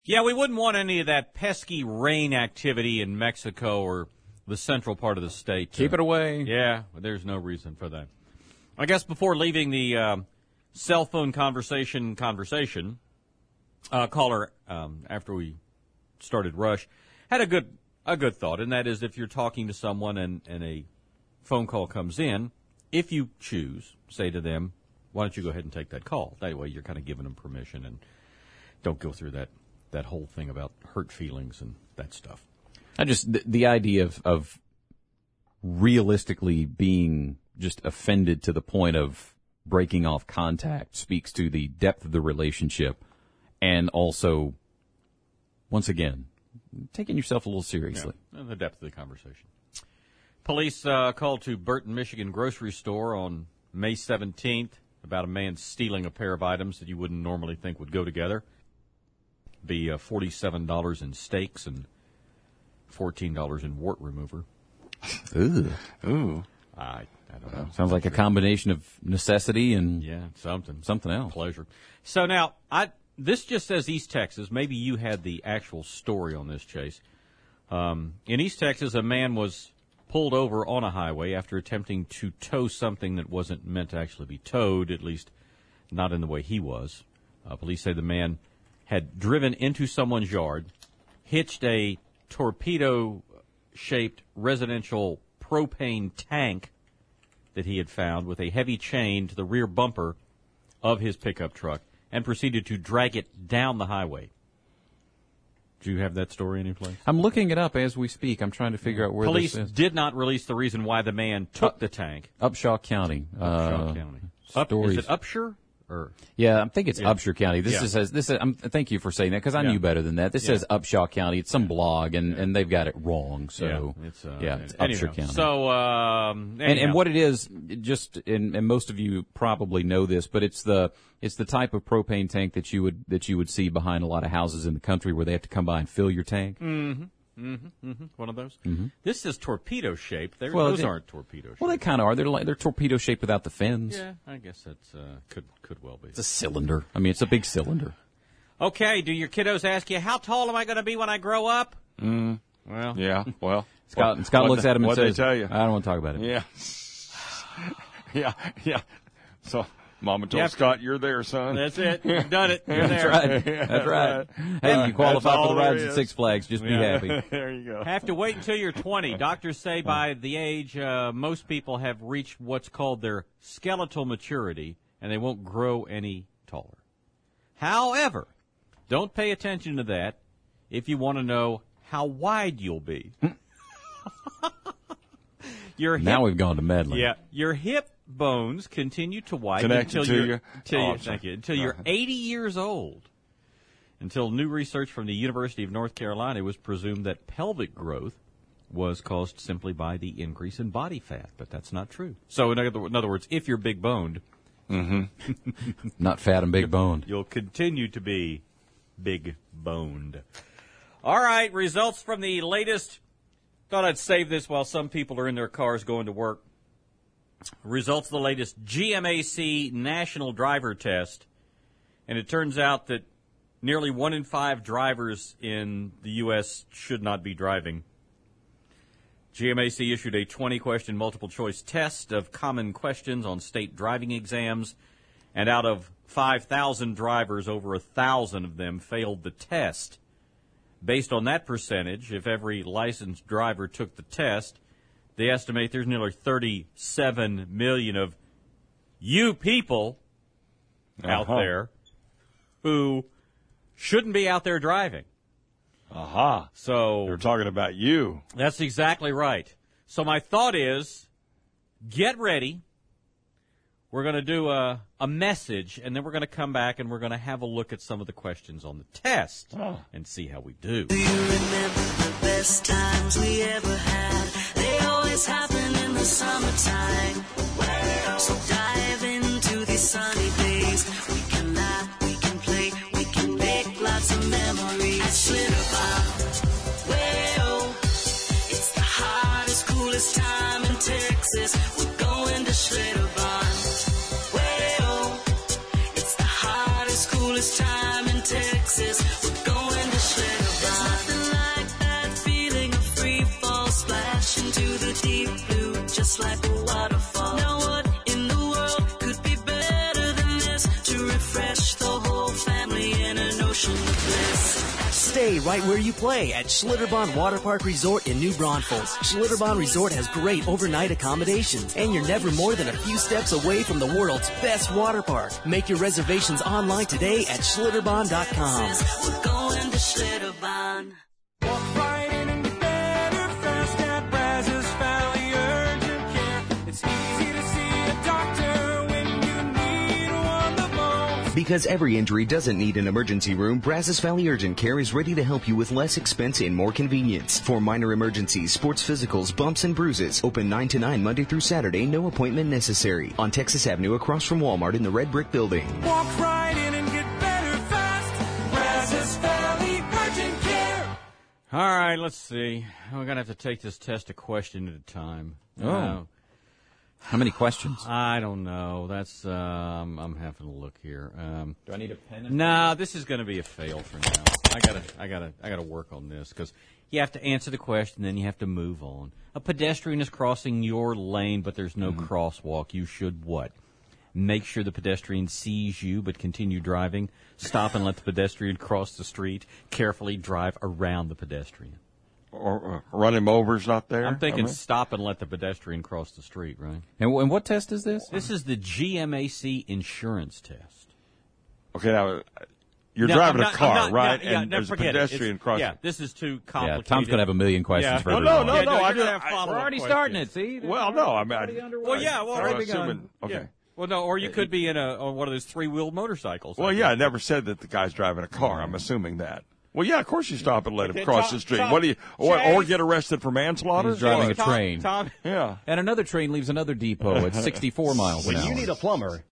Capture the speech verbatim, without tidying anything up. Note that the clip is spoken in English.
Yeah, we wouldn't want any of that pesky rain activity in Mexico or the central part of the state. Keep it away. Yeah, there's no reason for that. I guess before leaving the uh, cell phone conversation conversation, uh, caller, um, after we started Rush, had a good a good thought, and that is if you're talking to someone and, and a phone call comes in, if you choose, say to them, why don't you go ahead and take that call? That way you're kind of giving them permission and don't go through that, that whole thing about hurt feelings and that stuff. I just, the, the idea of, of realistically being just offended to the point of breaking off contact speaks to the depth of the relationship and also, once again, taking yourself a little seriously. Yeah, and the depth of the conversation. Police uh, called to Burton, Michigan grocery store on May seventeenth about a man stealing a pair of items that you wouldn't normally think would go together. Be uh, forty-seven dollars in steaks and fourteen dollars in wart remover. Ooh. Ooh. I, I don't know. Sounds like a combination of necessity and yeah, something. Something else. Pleasure. So now, I this just says East Texas. Maybe you had the actual story on this, Chase. Um, in East Texas, a man was pulled over on a highway after attempting to tow something that wasn't meant to actually be towed, at least not in the way he was. Uh, police say the man had driven into someone's yard, hitched a torpedo-shaped residential propane tank that he had found with a heavy chain to the rear bumper of his pickup truck, and proceeded to drag it down the highway. Do you have that story anyplace? I'm looking it up as we speak. I'm trying to figure out where Police this is. did not release the reason why the man took uh, the tank. Upshaw County. Upshaw uh, County. Up, stories. is it Upshur? Or? Yeah, I think it's Yeah. Upshur County. This Yeah. is says this. Is, um, thank you for saying that because I Yeah. knew better than that. This Yeah. says Upshaw County. It's some blog, and, and they've got it wrong. So yeah, it's, uh, yeah, it's anyhow. Upshur County. So um, and, and what it is, just and, and most of you probably know this, but it's the it's the type of propane tank that you would that you would see behind a lot of houses in the country where they have to come by and fill your tank. Mm-hmm. Mm-hmm. Mm-hmm. One of those. Mm-hmm. This is torpedo shaped. They're, Well, those they, aren't torpedo shaped. Well, they kind of are. They're like they're torpedo shaped without the fins. Yeah, I guess that's uh, could could well be. It's a cylinder. I mean, it's a big cylinder. Okay. Do your kiddos ask you how tall am I going to be when I grow up? Mm. Well, Yeah. Well, Scott, what, Scott what looks the, at him and what'd says, they tell you? "I don't want to talk about it." Yeah. yeah. Yeah. So, Mama told Yep. Scott, "You're there, son." that's it. You've done it. You're That's there. right. That's right. Hey, Uh, you qualify that's for the all there rides at is. Six Flags. Just be Yeah. happy. There you go. Have to wait until you're twenty. Doctors say by the age uh, most people have reached what's called their skeletal maturity, and they won't grow any taller. However, don't pay attention to that if you want to know how wide you'll be. Your hip, Now we've gone to meddling. yeah, your hip bones continue to widen Connected until to you're, you? Until Oh, you I'm sorry. thank you, until you're eighty years old. Until new research from the University of North Carolina was presumed that pelvic growth was caused simply by the increase in body fat, but that's not true. So in other, in other words, if you're big boned, Not fat and big boned. you'll continue to be big boned. All right, results from the latest. Thought I'd save this while some people are in their cars going to work. Results of the latest G M A C National Driver Test, and it turns out that nearly one in five drivers in the U S should not be driving. G M A C issued a twenty-question multiple-choice test of common questions on state driving exams, and out of five thousand drivers, over one thousand of them failed the test. Based on that percentage, if every licensed driver took the test, they estimate there's nearly thirty-seven million of you people out Uh-huh. there who shouldn't be out there driving. Aha. So They're talking about you. that's exactly right. So my thought is, get ready. We're going to do a, a message, and then we're going to come back and we're going to have a look at some of the questions on the test Oh. and see how we do. Do you remember the best times we ever had? They always happen in the summertime. So dive into these sunny days. We can laugh, we can play, we can make lots of memories. At Schlitterbahn, well, it's the hottest, coolest time in Texas. We're going to Schlitterbahn. Well, it's the hottest, coolest time in Texas. We're going to Stay right where you play at Schlitterbahn Water Park Resort in New Braunfels. Schlitterbahn Resort has great overnight accommodations, and you're never more than a few steps away from the world's best water park. Make your reservations online today at Schlitterbahn dot com. We're going to Schlitterbahn. Walk right in and get better fast at Brazos Valley Urgent Care. It's easy to see a doctor when you need one the most. Because every injury doesn't need an emergency room, Brazos Valley Urgent Care is ready to help you with less expense and more convenience. For minor emergencies, sports physicals, bumps, and bruises, open nine to nine Monday through Saturday, no appointment necessary. On Texas Avenue across from Walmart in the Red Brick Building. Walk right in and get better fast. Brazos Valley Urgent Care. All right, let's see. We're going to have to take this test a question at a time. Oh. Uh, How many questions? I don't know. That's um, I'm having to look here. Um, Do I need a pen? nah, this is going to be a fail for now. I gotta, I gotta, I gotta work on this because you have to answer the question, then you have to move on. A pedestrian is crossing your lane, but there's no Mm-hmm. crosswalk. You should what? Make sure the pedestrian sees you, but continue driving. Stop and let the pedestrian cross the street. Carefully drive around the pedestrian. Or uh, run him over's not there. I'm thinking I mean, stop and let the pedestrian cross the street, right? And, and what test is this? This is the G M A C insurance test. okay, now uh, you're Now, driving I'm a not- car, I'm not- right? yeah, yeah, and never there's a forget it. pedestrian It's- crossing. Yeah, this is too Yeah, complicated. Tom's going to have a million questions Yeah. for No, everyone. no, Yeah, no, you're I gonna just- have I- follow-up We're already questions. starting it, see? Well, no, I mean, I, Well, yeah, well, I'm already assuming. Okay. Yeah. Well, no, or you could be in a on one of those three-wheel motorcycles. Well, I yeah, I guess. never said that the guy's driving a car. I'm assuming that. Well, yeah, of course you stop and let him Okay, cross Tom- the street. Tom- what do you, or, Jay- or get arrested for manslaughter? He's driving What? a train. Tom, Yeah. And another train leaves another depot at sixty-four miles an When hour. you need a plumber,